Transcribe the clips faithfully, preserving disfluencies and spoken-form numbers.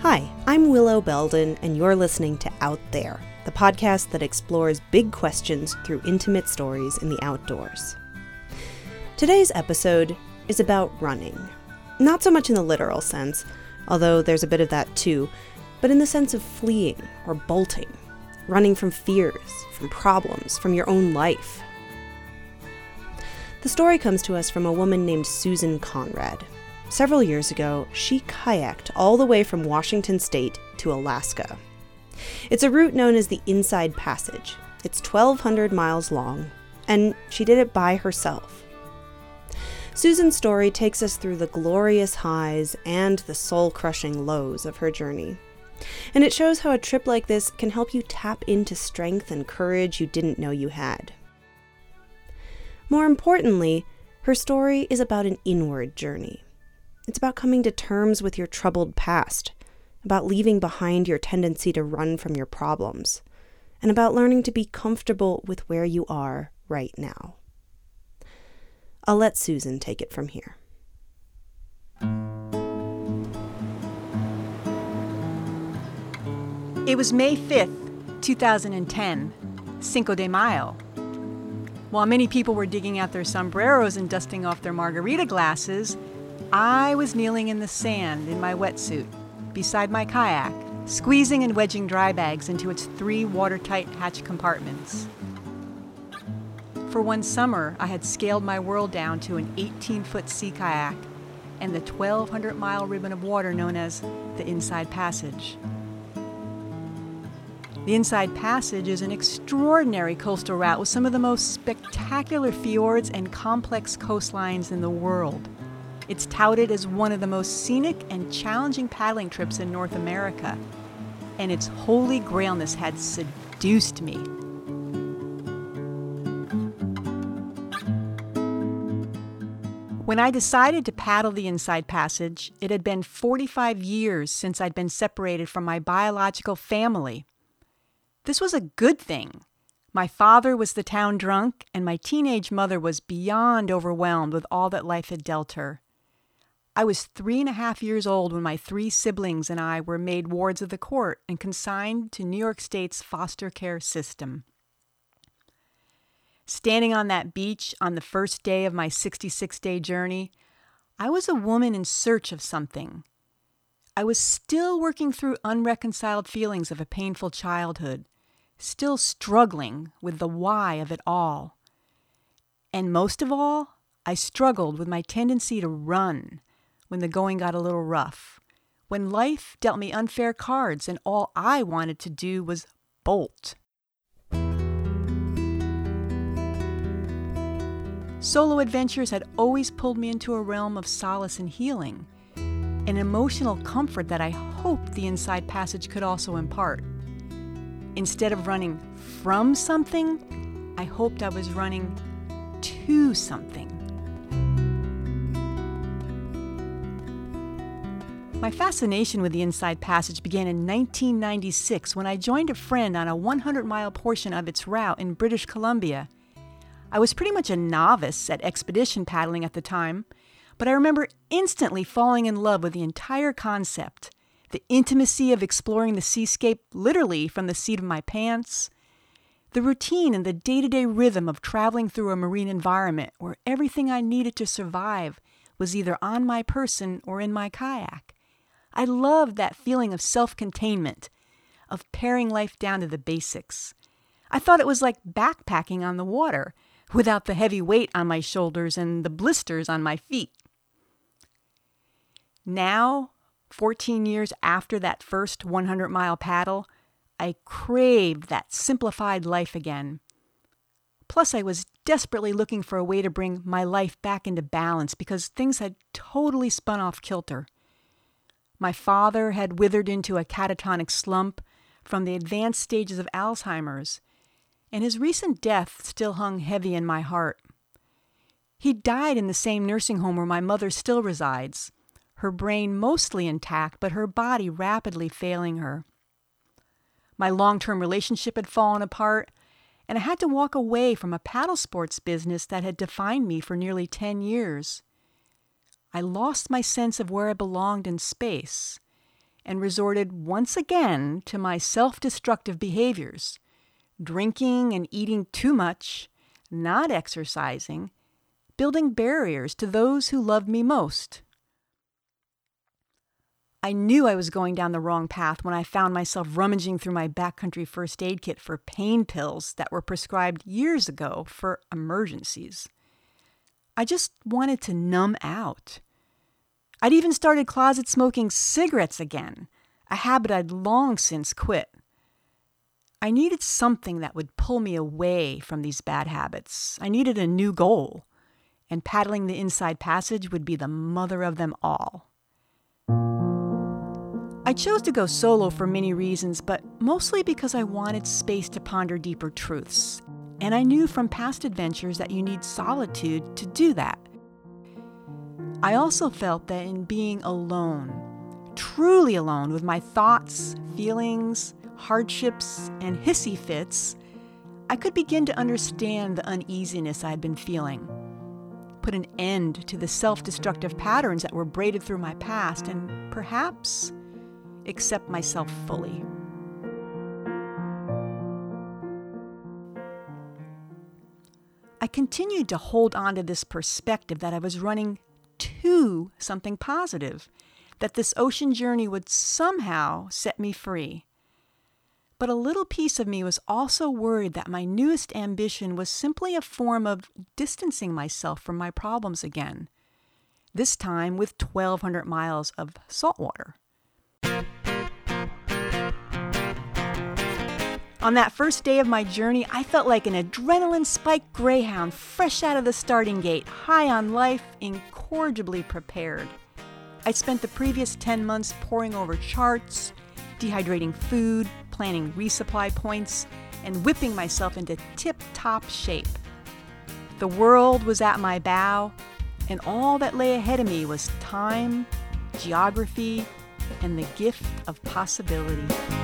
Hi, I'm Willow Belden, and you're listening to Out There, the podcast that explores big questions through intimate stories in the outdoors. Today's episode is about running. Not so much in the literal sense, although there's a bit of that too, but in the sense of fleeing or bolting, running from fears, from problems, from your own life. The story comes to us from a woman named Susan Conrad. Several years ago, she kayaked all the way from Washington State to Alaska. It's a route known as the Inside Passage. It's twelve hundred miles long, and she did it by herself. Susan's story takes us through the glorious highs and the soul-crushing lows of her journey. And it shows how a trip like this can help you tap into strength and courage you didn't know you had. More importantly, her story is about an inward journey. It's about coming to terms with your troubled past, about leaving behind your tendency to run from your problems, and about learning to be comfortable with where you are right now. I'll let Susan take it from here. It was May fifth, two thousand ten, Cinco de Mayo. While many people were digging out their sombreros and dusting off their margarita glasses, I was kneeling in the sand in my wetsuit, beside my kayak, squeezing and wedging dry bags into its three watertight hatch compartments. For one summer, I had scaled my world down to an eighteen-foot sea kayak and the twelve hundred mile ribbon of water known as the Inside Passage. The Inside Passage is an extraordinary coastal route with some of the most spectacular fjords and complex coastlines in the world. It's touted as one of the most scenic and challenging paddling trips in North America, and its holy grailness had seduced me. When I decided to paddle the Inside Passage, it had been forty-five years since I'd been separated from my biological family. This was a good thing. My father was the town drunk, and my teenage mother was beyond overwhelmed with all that life had dealt her. I was three and a half years old when my three siblings and I were made wards of the court and consigned to New York State's foster care system. Standing on that beach on the first day of my sixty-six day journey, I was a woman in search of something. I was still working through unreconciled feelings of a painful childhood, still struggling with the why of it all. And most of all, I struggled with my tendency to run when the going got a little rough, when life dealt me unfair cards and all I wanted to do was bolt. Solo adventures had always pulled me into a realm of solace and healing, an emotional comfort that I hoped the Inside Passage could also impart. Instead of running from something, I hoped I was running to something. My fascination with the Inside Passage began in nineteen ninety-six when I joined a friend on a one hundred mile portion of its route in British Columbia. I was pretty much a novice at expedition paddling at the time, but I remember instantly falling in love with the entire concept, the intimacy of exploring the seascape literally from the seat of my pants, the routine and the day-to-day rhythm of traveling through a marine environment where everything I needed to survive was either on my person or in my kayak. I loved that feeling of self-containment, of paring life down to the basics. I thought it was like backpacking on the water, without the heavy weight on my shoulders and the blisters on my feet. Now, fourteen years after that first one hundred mile paddle, I craved that simplified life again. Plus, I was desperately looking for a way to bring my life back into balance because things had totally spun off kilter. My father had withered into a catatonic slump from the advanced stages of Alzheimer's, and his recent death still hung heavy in my heart. He died in the same nursing home where my mother still resides, her brain mostly intact, but her body rapidly failing her. My long-term relationship had fallen apart, and I had to walk away from a paddle sports business that had defined me for nearly ten years. I lost my sense of where I belonged in space, and resorted once again to my self-destructive behaviors, drinking and eating too much, not exercising, building barriers to those who loved me most. I knew I was going down the wrong path when I found myself rummaging through my backcountry first aid kit for pain pills that were prescribed years ago for emergencies. I just wanted to numb out. I'd even started closet smoking cigarettes again, a habit I'd long since quit. I needed something that would pull me away from these bad habits. I needed a new goal, and paddling the Inside Passage would be the mother of them all. I chose to go solo for many reasons, but mostly because I wanted space to ponder deeper truths. And I knew from past adventures that you need solitude to do that. I also felt that in being alone, truly alone with my thoughts, feelings, hardships, and hissy fits, I could begin to understand the uneasiness I had been feeling, put an end to the self-destructive patterns that were braided through my past, and perhaps accept myself fully. I continued to hold on to this perspective that I was running to something positive, that this ocean journey would somehow set me free. But a little piece of me was also worried that my newest ambition was simply a form of distancing myself from my problems again, this time with twelve hundred miles of saltwater. On that first day of my journey, I felt like an adrenaline-spiked greyhound fresh out of the starting gate, high on life, incorrigibly prepared. I'd spent the previous ten months poring over charts, dehydrating food, planning resupply points, and whipping myself into tip-top shape. The world was at my bow, and all that lay ahead of me was time, geography, and the gift of possibility.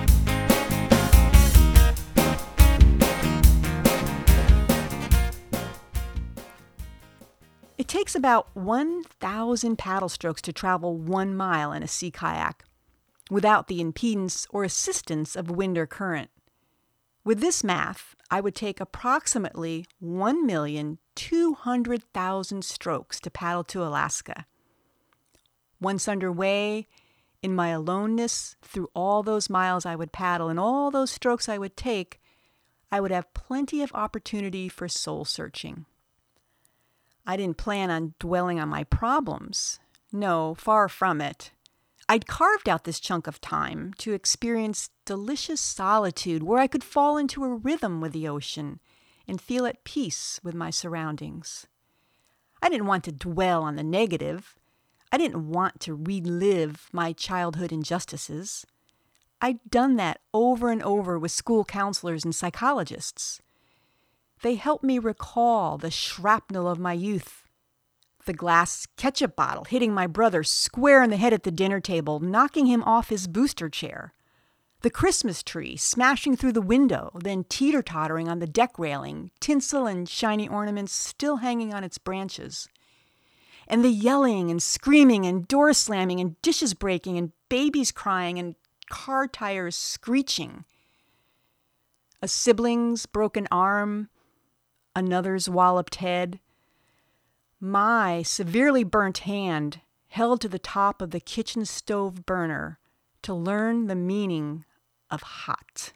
It takes about one thousand paddle strokes to travel one mile in a sea kayak, without the impedance or assistance of wind or current. With this math, I would take approximately one million two hundred thousand strokes to paddle to Alaska. Once underway, in my aloneness, through all those miles I would paddle and all those strokes I would take, I would have plenty of opportunity for soul searching. I didn't plan on dwelling on my problems. No, far from it. I'd carved out this chunk of time to experience delicious solitude where I could fall into a rhythm with the ocean and feel at peace with my surroundings. I didn't want to dwell on the negative. I didn't want to relive my childhood injustices. I'd done that over and over with school counselors and psychologists. They helped me recall the shrapnel of my youth. The glass ketchup bottle hitting my brother square in the head at the dinner table, knocking him off his booster chair. The Christmas tree smashing through the window, then teeter-tottering on the deck railing, tinsel and shiny ornaments still hanging on its branches. And the yelling and screaming and door slamming and dishes breaking and babies crying and car tires screeching. A sibling's broken arm, another's walloped head. My severely burnt hand held to the top of the kitchen stove burner to learn the meaning of hot.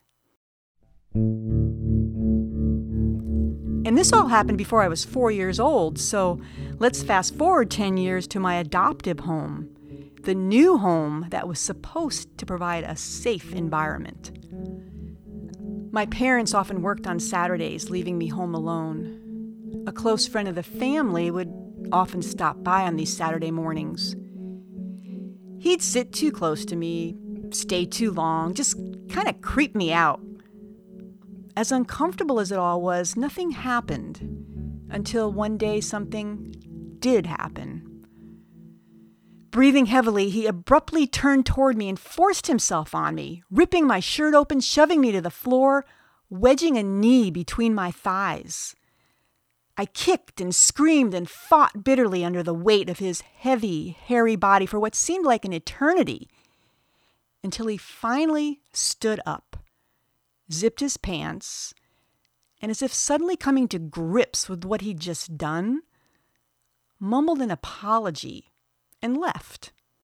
And this all happened before I was four years old, so let's fast forward ten years to my adoptive home, the new home that was supposed to provide a safe environment. My parents often worked on Saturdays, leaving me home alone. A close friend of the family would often stop by on these Saturday mornings. He'd sit too close to me, stay too long, just kind of creep me out. As uncomfortable as it all was, nothing happened until one day something did happen. Breathing heavily, he abruptly turned toward me and forced himself on me, ripping my shirt open, shoving me to the floor, wedging a knee between my thighs. I kicked and screamed and fought bitterly under the weight of his heavy, hairy body for what seemed like an eternity, until he finally stood up, zipped his pants, and as if suddenly coming to grips with what he'd just done, mumbled an apology and left.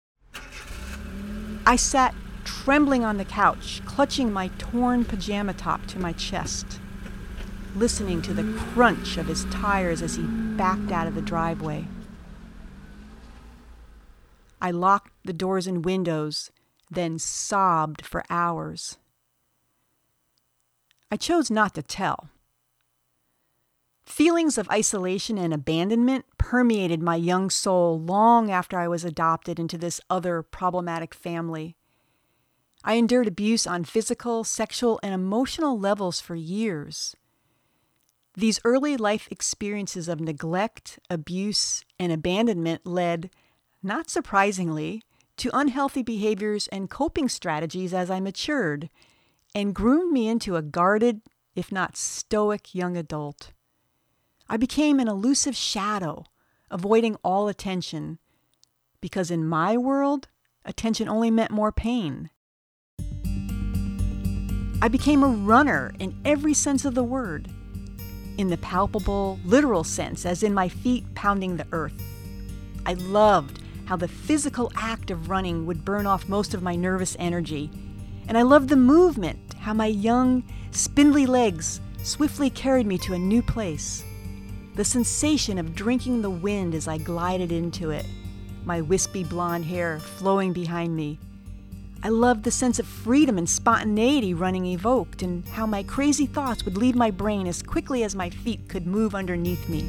I sat trembling on the couch, clutching my torn pajama top to my chest, listening to the crunch of his tires as he backed out of the driveway. I locked the doors and windows, then sobbed for hours. I chose not to tell. Feelings of isolation and abandonment permeated my young soul long after I was adopted into this other problematic family. I endured abuse on physical, sexual, and emotional levels for years. These early life experiences of neglect, abuse, and abandonment led, not surprisingly, to unhealthy behaviors and coping strategies as I matured, and groomed me into a guarded, if not stoic, young adult. I became an elusive shadow, avoiding all attention, because in my world, attention only meant more pain. I became a runner in every sense of the word, in the palpable, literal sense, as in my feet pounding the earth. I loved how the physical act of running would burn off most of my nervous energy, and I loved the movement, how my young, spindly legs swiftly carried me to a new place. The sensation of drinking the wind as I glided into it, my wispy blonde hair flowing behind me. I loved the sense of freedom and spontaneity running evoked, and how my crazy thoughts would leave my brain as quickly as my feet could move underneath me.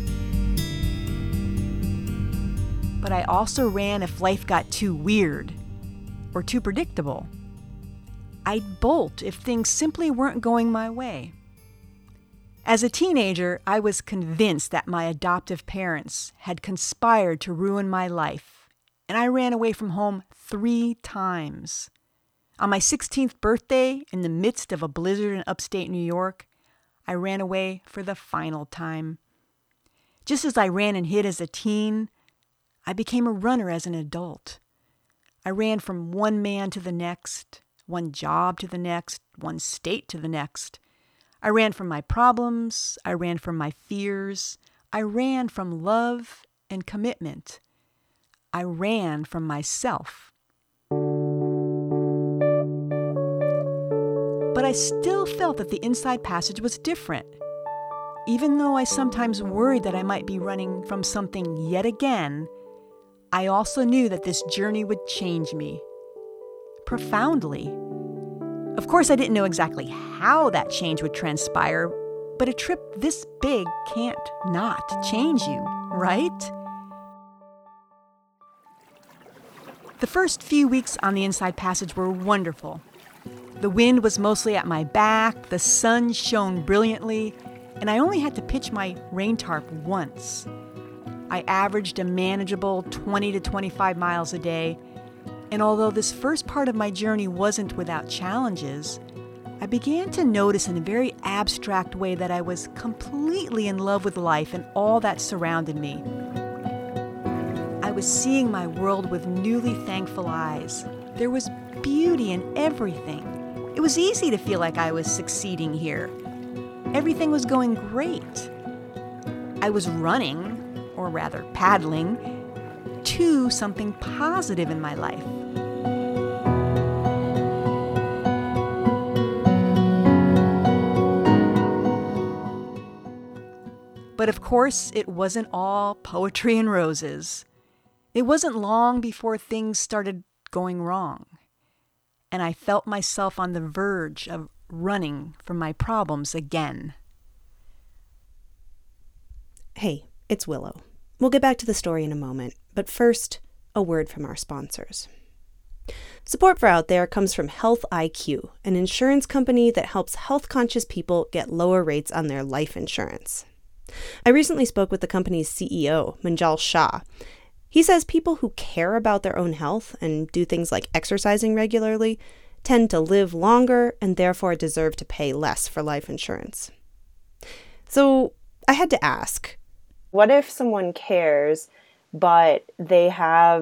But I also ran if life got too weird or too predictable. I'd bolt if things simply weren't going my way. As a teenager, I was convinced that my adoptive parents had conspired to ruin my life, and I ran away from home three times. On my sixteenth birthday, in the midst of a blizzard in upstate New York, I ran away for the final time. Just as I ran and hid as a teen, I became a runner as an adult. I ran from one man to the next, one job to the next, one state to the next. I ran from my problems. I ran from my fears. I ran from love and commitment. I ran from myself. But I still felt that the Inside Passage was different. Even though I sometimes worried that I might be running from something yet again, I also knew that this journey would change me profoundly. Of course, I didn't know exactly how that change would transpire, but a trip this big can't not change you, right? The first few weeks on the Inside Passage were wonderful. The wind was mostly at my back, the sun shone brilliantly, and I only had to pitch my rain tarp once. I averaged a manageable twenty to twenty-five miles a day, and although this first part of my journey wasn't without challenges, I began to notice in a very abstract way that I was completely in love with life and all that surrounded me. I was seeing my world with newly thankful eyes. There was beauty in everything. It was easy to feel like I was succeeding here. Everything was going great. I was running, or rather paddling, to something positive in my life. But of course, it wasn't all poetry and roses. It wasn't long before things started going wrong, and I felt myself on the verge of running from my problems again. Hey, it's Willow. We'll get back to the story in a moment, but first, a word from our sponsors. Support for Out There comes from Health I Q, an insurance company that helps health-conscious people get lower rates on their life insurance. I recently spoke with the company's C E O, Manjal Shah. He says people who care about their own health and do things like exercising regularly tend to live longer and therefore deserve to pay less for life insurance. So I had to ask, what if someone cares, but they have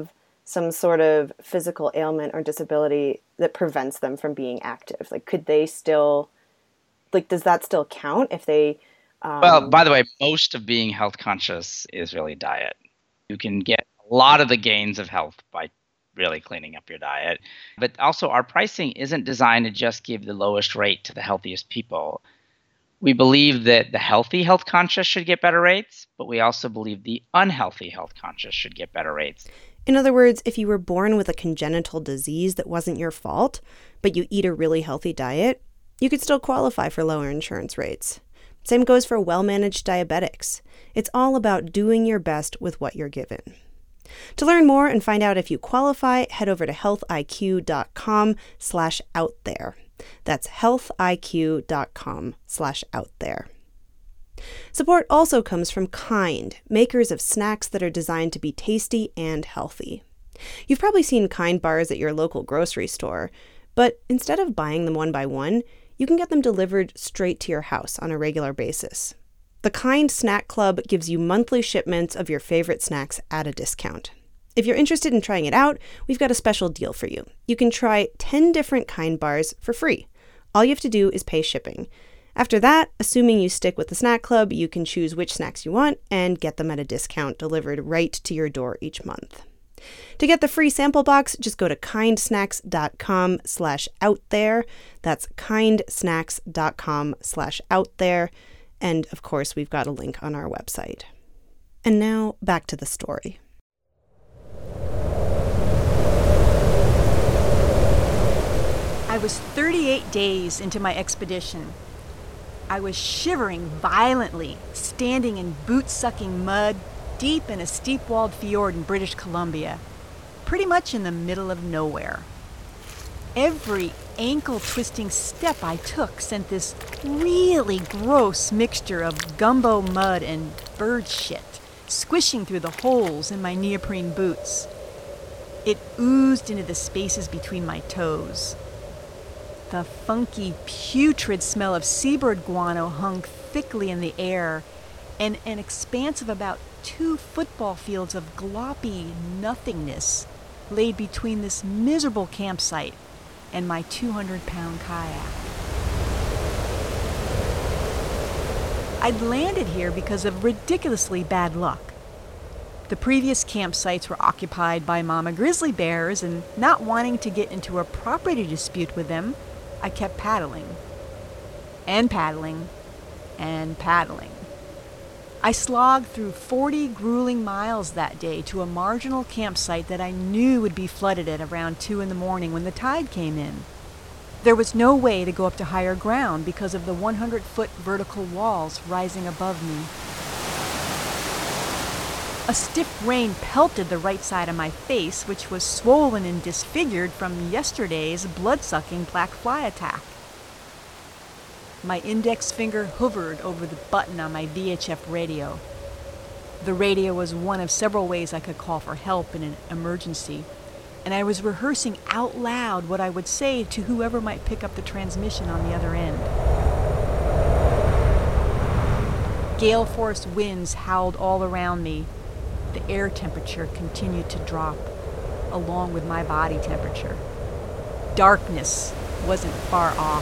some sort of physical ailment or disability that prevents them from being active? Like, could they still, like, does that still count if they... Um... Well, by the way, most of being health conscious is really diet. You can get a lot of the gains of health by really cleaning up your diet. But also, our pricing isn't designed to just give the lowest rate to the healthiest people. We believe that the healthy health conscious should get better rates, but we also believe the unhealthy health conscious should get better rates. In other words, if you were born with a congenital disease that wasn't your fault, but you eat a really healthy diet, you could still qualify for lower insurance rates. Same goes for well-managed diabetics. It's all about doing your best with what you're given. To learn more and find out if you qualify, head over to healthiq.com slash out there. That's healthiq.com slash out there. Support also comes from Kind, makers of snacks that are designed to be tasty and healthy. You've probably seen Kind bars at your local grocery store, but instead of buying them one by one, you can get them delivered straight to your house on a regular basis. The Kind Snack Club gives you monthly shipments of your favorite snacks at a discount. If you're interested in trying it out, we've got a special deal for you. You can try ten different Kind bars for free. All you have to do is pay shipping. After that, assuming you stick with the snack club, you can choose which snacks you want and get them at a discount delivered right to your door each month. To get the free sample box, just go to kindsnacks.com slash out there. That's kindsnacks.com slash out there. And of course, we've got a link on our website. And now back to the story. I was thirty-eight days into my expedition. I was shivering violently, standing in boot-sucking mud deep in a steep-walled fjord in British Columbia, pretty much in the middle of nowhere. Every ankle-twisting step I took sent this really gross mixture of gumbo mud and bird shit squishing through the holes in my neoprene boots. It oozed into the spaces between my toes. The funky, putrid smell of seabird guano hung thickly in the air, and an expanse of about two football fields of gloppy nothingness laid between this miserable campsite and my two hundred pound kayak. I'd landed here because of ridiculously bad luck. The previous campsites were occupied by mama grizzly bears, and not wanting to get into a property dispute with them, I kept paddling, and paddling, and paddling. I slogged through forty grueling miles that day to a marginal campsite that I knew would be flooded at around two in the morning when the tide came in. There was no way to go up to higher ground because of the one hundred foot vertical walls rising above me. A stiff rain pelted the right side of my face, which was swollen and disfigured from yesterday's blood-sucking black fly attack. My index finger hovered over the button on my V H F radio. The radio was one of several ways I could call for help in an emergency, and I was rehearsing out loud what I would say to whoever might pick up the transmission on the other end. Gale force winds howled all around me. The air temperature continued to drop, along with my body temperature. Darkness wasn't far off.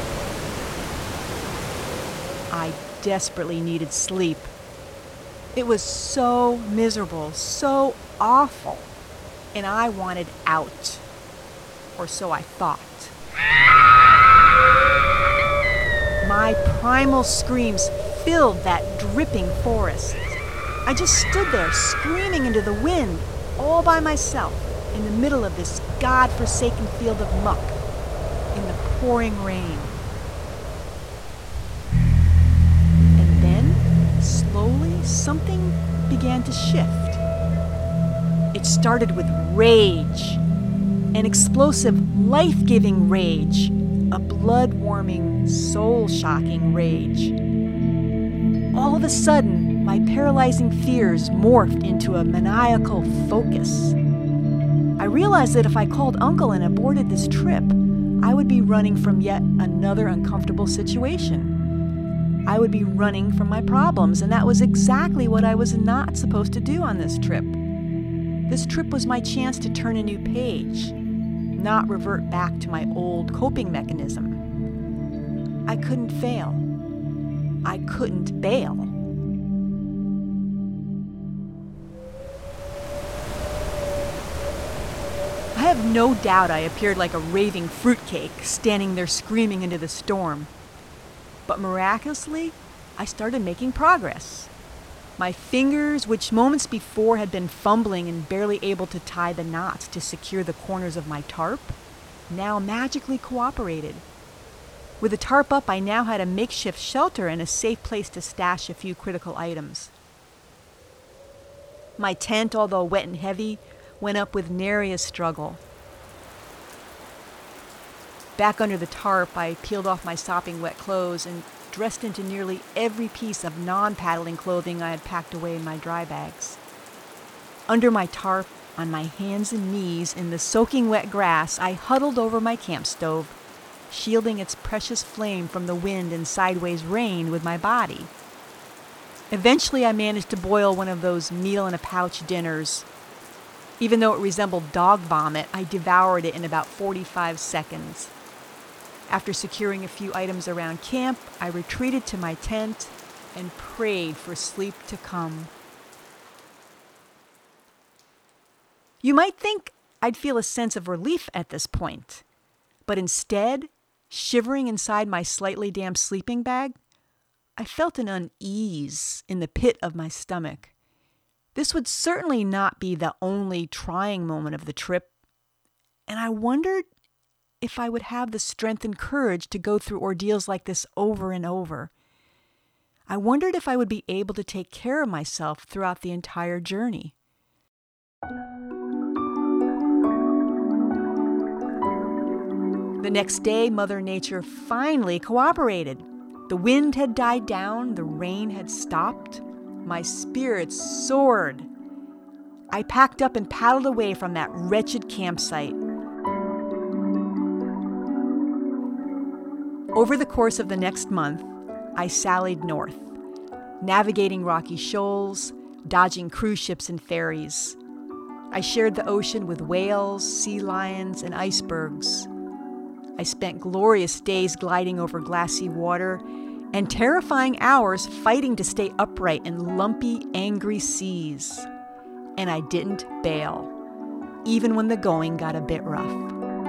I desperately needed sleep. It was so miserable, so awful, and I wanted out. Or so I thought. My primal screams filled that dripping forest. I just stood there screaming into the wind, all by myself, in the middle of this God-forsaken field of muck, in the pouring rain. And then, slowly, something began to shift. It started with rage, an explosive, life-giving rage, a blood-warming, soul-shocking rage. All of a sudden, my paralyzing fears morphed into a maniacal focus. I realized that if I called Uncle and aborted this trip, I would be running from yet another uncomfortable situation. I would be running from my problems, and that was exactly what I was not supposed to do on this trip. This trip was my chance to turn a new page, not revert back to my old coping mechanism. I couldn't fail. I couldn't bail. I have no doubt I appeared like a raving fruitcake, standing there screaming into the storm. But miraculously, I started making progress. My fingers, which moments before had been fumbling and barely able to tie the knots to secure the corners of my tarp, now magically cooperated. With the tarp up, I now had a makeshift shelter and a safe place to stash a few critical items. My tent, although wet and heavy, went up with nary a struggle. Back under the tarp, I peeled off my sopping wet clothes and dressed into nearly every piece of non-paddling clothing I had packed away in my dry bags. Under my tarp, on my hands and knees in the soaking wet grass, I huddled over my camp stove, shielding its precious flame from the wind and sideways rain with my body. Eventually, I managed to boil one of those meal-in-a-pouch dinners. Even though it resembled dog vomit, I devoured it in about forty-five seconds. After securing a few items around camp, I retreated to my tent and prayed for sleep to come. You might think I'd feel a sense of relief at this point, but instead, shivering inside my slightly damp sleeping bag, I felt an unease in the pit of my stomach. This would certainly not be the only trying moment of the trip, and I wondered if I would have the strength and courage to go through ordeals like this over and over. I wondered if I would be able to take care of myself throughout the entire journey. The next day, Mother Nature finally cooperated. The wind had died down, the rain had stopped. My spirits soared. I packed up and paddled away from that wretched campsite. Over the course of the next month, I sallied north, navigating rocky shoals, dodging cruise ships and ferries. I shared the ocean with whales, sea lions, and icebergs. I spent glorious days gliding over glassy water and terrifying hours fighting to stay upright in lumpy, angry seas. And I didn't bail, even when the going got a bit rough.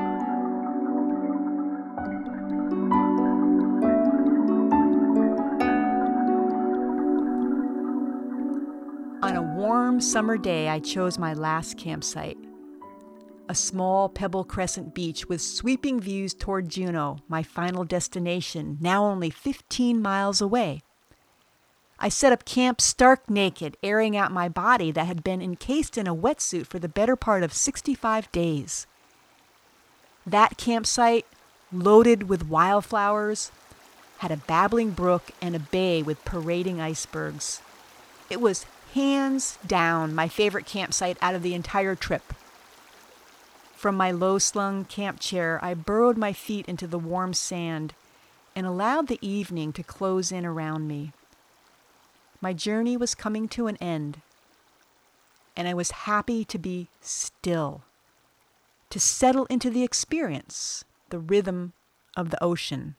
On a warm summer day, I chose my last campsite, a small Pebble Crescent beach with sweeping views toward Juneau, my final destination, now only fifteen miles away. I set up camp stark naked, airing out my body that had been encased in a wetsuit for the better part of sixty-five days. That campsite, loaded with wildflowers, had a babbling brook and a bay with parading icebergs. It was hands down my favorite campsite out of the entire trip. From my low-slung camp chair, I burrowed my feet into the warm sand and allowed the evening to close in around me. My journey was coming to an end, and I was happy to be still, to settle into the experience, the rhythm of the ocean.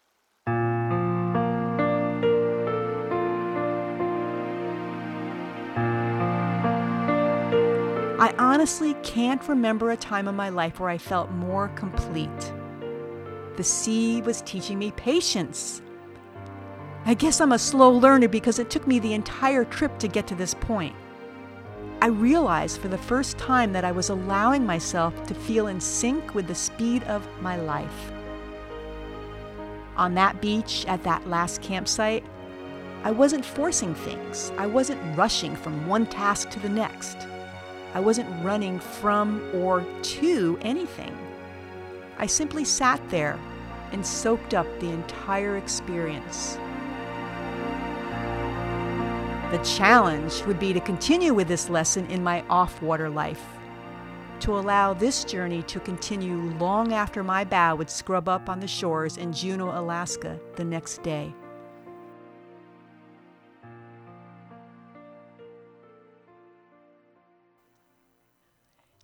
I honestly can't remember a time in my life where I felt more complete. The sea was teaching me patience. I guess I'm a slow learner because it took me the entire trip to get to this point. I realized for the first time that I was allowing myself to feel in sync with the speed of my life. On that beach, at that last campsite, I wasn't forcing things. I wasn't rushing from one task to the next. I wasn't running from or to anything. I simply sat there and soaked up the entire experience. The challenge would be to continue with this lesson in my off-water life, to allow this journey to continue long after my bow would scrub up on the shores in Juneau, Alaska the next day.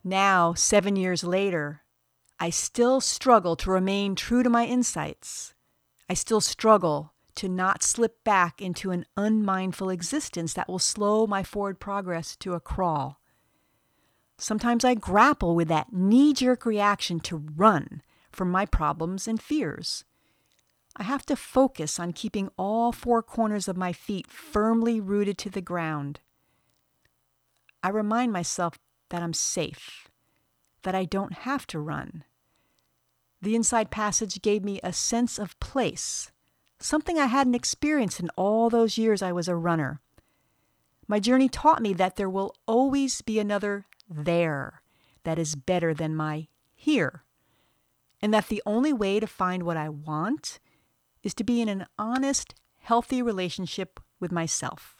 Now, seven years later, I still struggle to remain true to my insights. I still struggle to not slip back into an unmindful existence that will slow my forward progress to a crawl. Sometimes I grapple with that knee-jerk reaction to run from my problems and fears. I have to focus on keeping all four corners of my feet firmly rooted to the ground. I remind myself that I'm safe, that I don't have to run. The Inside Passage gave me a sense of place, something I hadn't experienced in all those years I was a runner. My journey taught me that there will always be another there that is better than my here, and that the only way to find what I want is to be in an honest, healthy relationship with myself.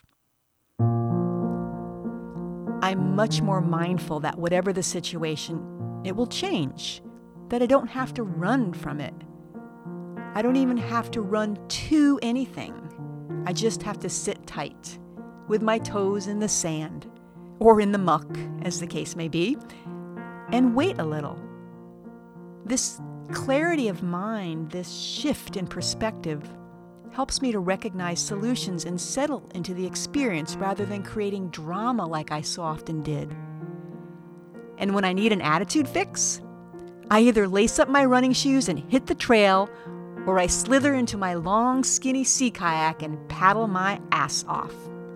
I'm much more mindful that whatever the situation, it will change, that I don't have to run from it. I don't even have to run to anything. I just have to sit tight, with my toes in the sand, or in the muck, as the case may be, and wait a little. This clarity of mind, this shift in perspective, helps me to recognize solutions and settle into the experience rather than creating drama like I so often did. And when I need an attitude fix, I either lace up my running shoes and hit the trail, or I slither into my long, skinny sea kayak and paddle my ass off.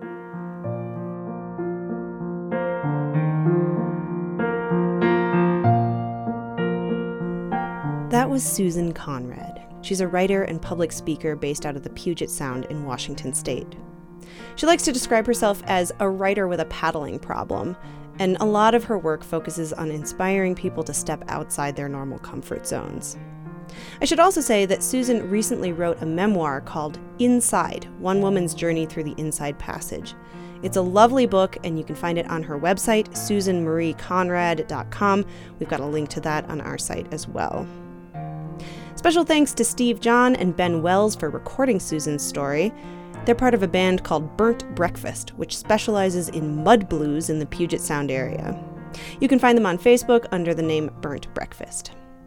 That was Susan Conrad. She's a writer and public speaker based out of the Puget Sound in Washington State. She likes to describe herself as a writer with a paddling problem, and a lot of her work focuses on inspiring people to step outside their normal comfort zones. I should also say that Susan recently wrote a memoir called Inside, One Woman's Journey Through the Inside Passage. It's a lovely book, and you can find it on her website, susan marie conrad dot com. We've got a link to that on our site as well. Special thanks to Steve John and Ben Wells for recording Susan's story. They're part of a band called Burnt Breakfast, which specializes in mud blues in the Puget Sound area. You can find them on Facebook under the name Burnt Breakfast.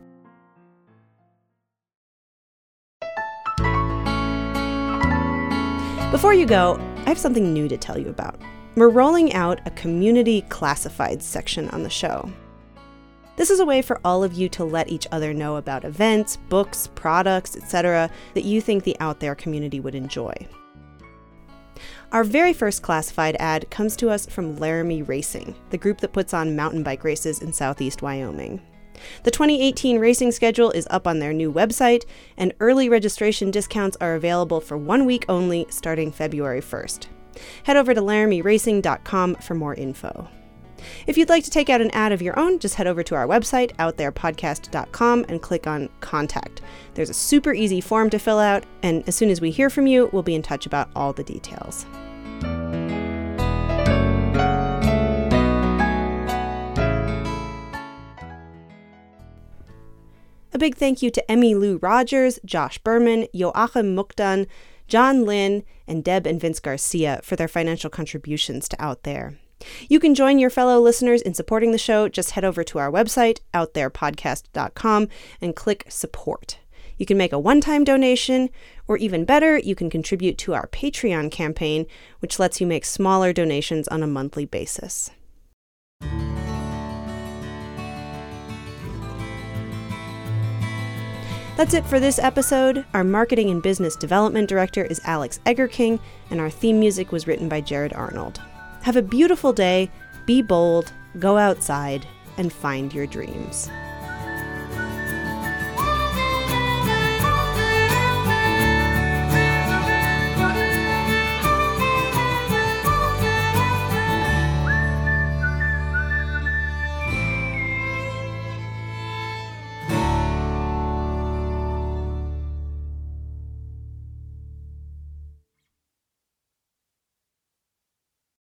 Before you go, I have something new to tell you about. We're rolling out a community classifieds section on the show. This is a way for all of you to let each other know about events, books, products, et cetera that you think the Out There community would enjoy. Our very first classified ad comes to us from Laramie Racing, the group that puts on mountain bike races in southeast Wyoming. The twenty eighteen racing schedule is up on their new website, and early registration discounts are available for one week only starting February first. Head over to laramie racing dot com for more info. If you'd like to take out an ad of your own, just head over to our website, out there podcast dot com, and click on Contact. There's a super easy form to fill out, and as soon as we hear from you, we'll be in touch about all the details. A big thank you to Emmy Lou Rogers, Josh Berman, Joachim Mukdan, John Lynn, and Deb and Vince Garcia for their financial contributions to Out There. You can join your fellow listeners in supporting the show. Just head over to our website, out there podcast dot com, and click Support. You can make a one-time donation, or even better, you can contribute to our Patreon campaign, which lets you make smaller donations on a monthly basis. That's it for this episode. Our marketing and business development director is Alex Eggerking, and our theme music was written by Jared Arnold. Have a beautiful day, be bold, go outside, and find your dreams.